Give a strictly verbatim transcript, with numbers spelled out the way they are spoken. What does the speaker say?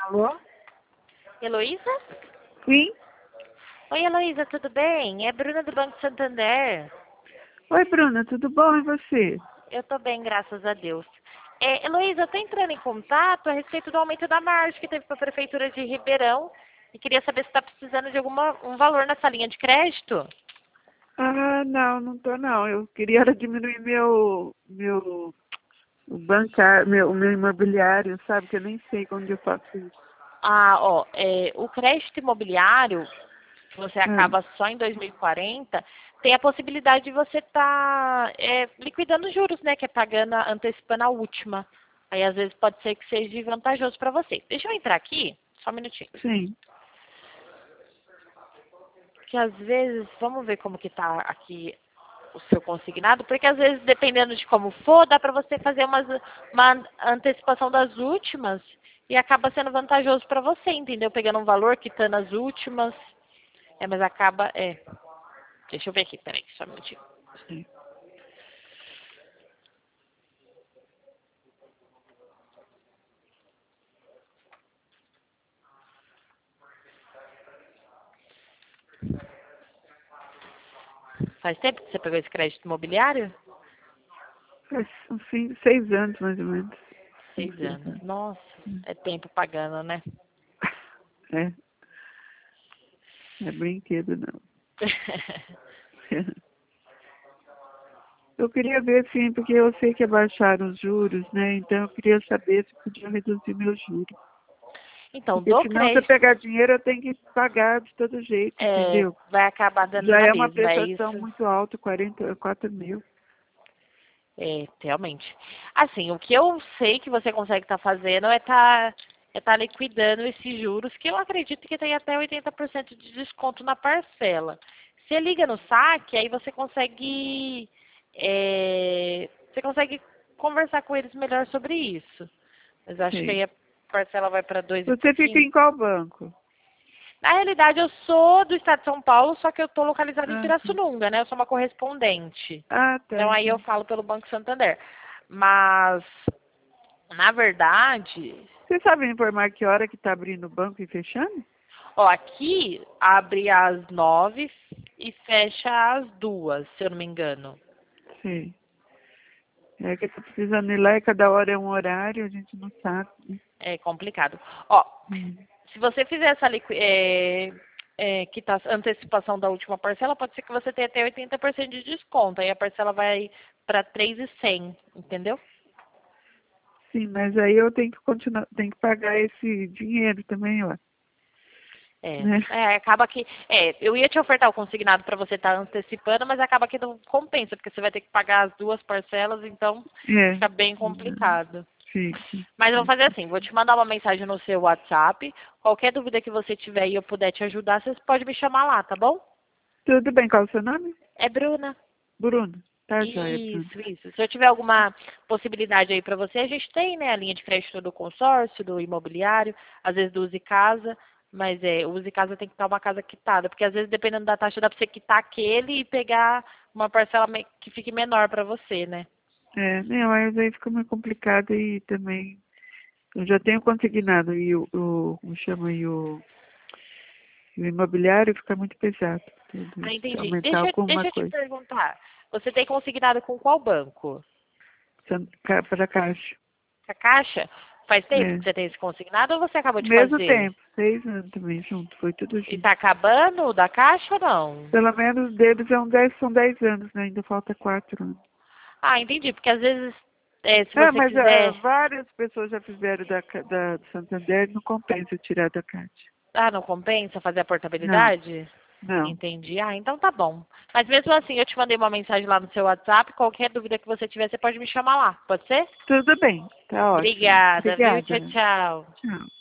Alô? Heloísa? Sim? Oi, Heloísa, tudo bem? É Bruna do Banco Santander. Oi, Bruna, tudo bom? E você? Eu tô bem, graças a Deus. É, Heloísa, eu tô entrando em contato a respeito do aumento da margem que teve para a Prefeitura de Ribeirão e queria saber se está precisando de algum um valor nessa linha de crédito. Ah, não, não tô não. Eu queria era diminuir meu, meu, o bancário, meu, o meu imobiliário, sabe? Que eu nem sei onde eu faço isso. Ah, ó, é, o crédito imobiliário, que você Ah, acaba só em dois mil e quarenta, tem a possibilidade de você estar liquidando juros, né? Que é pagando, a- antecipando a última. Aí às vezes pode ser que seja vantajoso para você. Deixa eu entrar aqui, só um minutinho. sim, Que às vezes, vamos ver como que tá aqui o seu consignado, porque às vezes, dependendo de como for, dá para você fazer umas, uma antecipação das últimas e acaba sendo vantajoso para você, entendeu? Pegando um valor, quitando as últimas. É, mas acaba, é. Deixa eu ver aqui, peraí, só um minutinho. sim. Faz tempo que você pegou esse crédito imobiliário? Faz assim, seis anos mais ou menos. Cinco, Seis seis anos. anos. Nossa, é tempo pagando, né? É, não é brinquedo não. Eu queria ver, sim, porque eu sei que abaixaram os juros, né? Então eu queria saber se podia reduzir meus juros. Então, Porque do senão, se eu crédito, pegar dinheiro, eu tenho que pagar de todo jeito, é, entendeu? vai acabar dando Já na é uma mesma, é prestação isso. muito alta, quarenta e quatro mil. É, realmente. Assim, o que eu sei que você consegue estar fazendo é estar é tá liquidando esses juros, que eu acredito que tem até oitenta por cento de desconto na parcela. Você liga no saque, aí você consegue, é, você consegue conversar com eles melhor sobre isso. Mas acho que Sei. aí a parcela vai para dois e Você fica pouquinho. em qual banco? Na realidade, eu sou do estado de São Paulo, só que eu estou localizada em Ah, tá. Pirassununga, né? Eu sou uma correspondente. Ah, tá, Então aí eu entendi. falo pelo Banco Santander. Mas, na verdade, Você sabe me informar que hora que está abrindo o banco e fechando? ó, aqui abre às nove e fecha às duas, se eu não me engano. Sei. É que eu tô precisando ir lá e cada hora é um horário, a gente não sabe, né? É complicado. Ó, Hum. se você fizer essa liqui- é, é, quita- antecipação da última parcela, pode ser que você tenha até oitenta por cento de desconto. Aí a parcela vai para três mil e cem, entendeu? Sim, mas aí eu tenho que continuar, tenho que pagar esse dinheiro também, ó, É, né? é, acaba que. É, eu ia te ofertar o consignado para você estar antecipando, mas acaba que não compensa, porque você vai ter que pagar as duas parcelas, então É. fica bem Hum, complicado. fica, Mas eu vou fazer fica. assim, vou te mandar uma mensagem no seu WhatsApp. Qualquer dúvida que você tiver e eu puder te ajudar, você pode me chamar lá, tá bom? Tudo bem, qual é o seu nome? É Bruna. Bruno. Tá, joia, Bruno. Isso, isso. Se eu tiver alguma possibilidade aí para você, a gente tem, né, a linha de crédito do consórcio, do imobiliário, às vezes do Use Casa, mas é, o Use Casa tem que estar uma casa quitada, porque às vezes dependendo da taxa dá para você quitar aquele e pegar uma parcela me- que fique menor para você, né? É, não, mas aí fica meio complicado e também eu já tenho consignado e o, o como chama aí, o, o imobiliário fica muito pesado, tudo Ah, isso, se entendi. aumentar Deixa, eu- alguma deixa eu te coisa. perguntar, você tem consignado com qual banco? Para a caixa. A Caixa? Faz tempo que É. você tem esse consignado ou você acabou de Mesmo fazer? tempo, seis anos também junto, foi tudo E junto. tá acabando o da Caixa ou não? Pelo menos deles são dez, são dez anos, né? Ainda falta quatro anos. Ah, entendi, porque às vezes, é, se Ah, você mas ah, quiser. várias pessoas já fizeram da, ca- da, do Santander, não compensa tirar da Caixa. Ah, não compensa fazer a Não, portabilidade? não. Entendi. Ah, então tá bom. Mas mesmo assim, eu te mandei uma mensagem lá no seu WhatsApp. Qualquer dúvida que você tiver, você pode me chamar lá. Pode ser? Tudo bem, tá ótimo. Obrigada, viu? Obrigada. Tchau, tchau. Tchau.